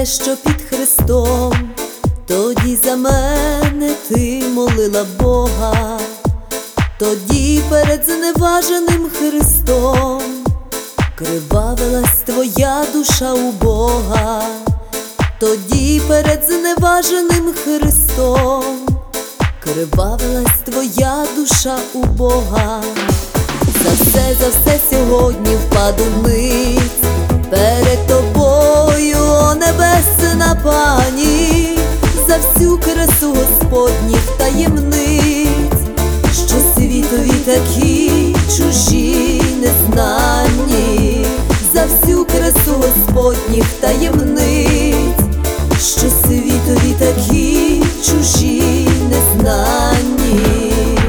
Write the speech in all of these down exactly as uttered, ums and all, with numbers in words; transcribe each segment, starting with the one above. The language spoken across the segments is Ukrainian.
те, що під Христом, тоді за мене ти молила Бога, тоді перед зневаженим Христом кривавилась твоя душа у Бога, тоді перед зневаженим Христом кривавилась твоя душа у Бога. За все, за все сьогодні впаду ниць перед тобою, о небесна Пані, за всю красу Господніх таємниць, що світові такі чужі незнані, за всю красу Господніх таємниць, що світові такі чужі незнані.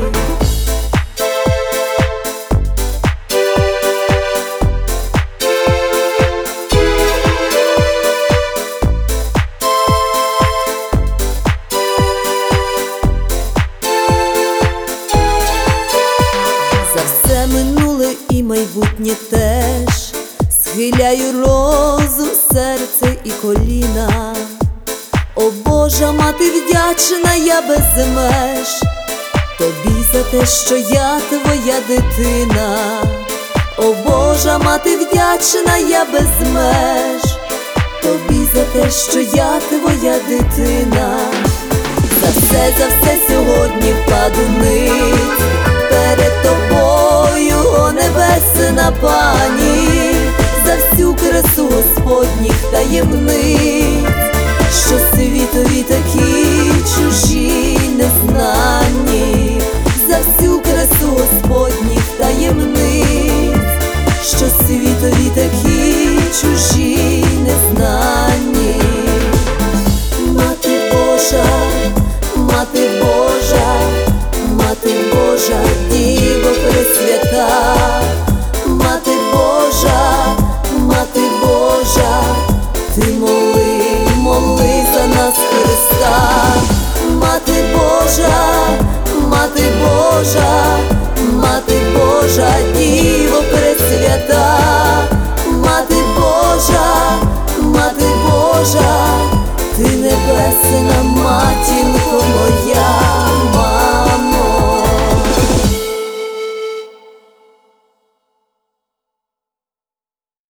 Минуле і майбутнє теж схиляю розум, серце і коліна. О Божа мати вдячна я без меж тобі за те, що я твоя дитина. О Божа мати вдячна я без меж тобі за те, що я твоя дитина. За все, за все сьогодні впаду ниць перед тобою, о небесна Пані, за всю красу Господніх таємниць, що світові такі чужі незнані, за всю красу Господніх таємниць, що світові такі чужі незнані. Мати Божа, Мати Божа, Мати Божа, Діво Пресвята, Мати Божа, Мати Божа, ти моли, моли за нас Христа. Мати Божа, Мати Божа, Мати Божа, Діво Пресвята.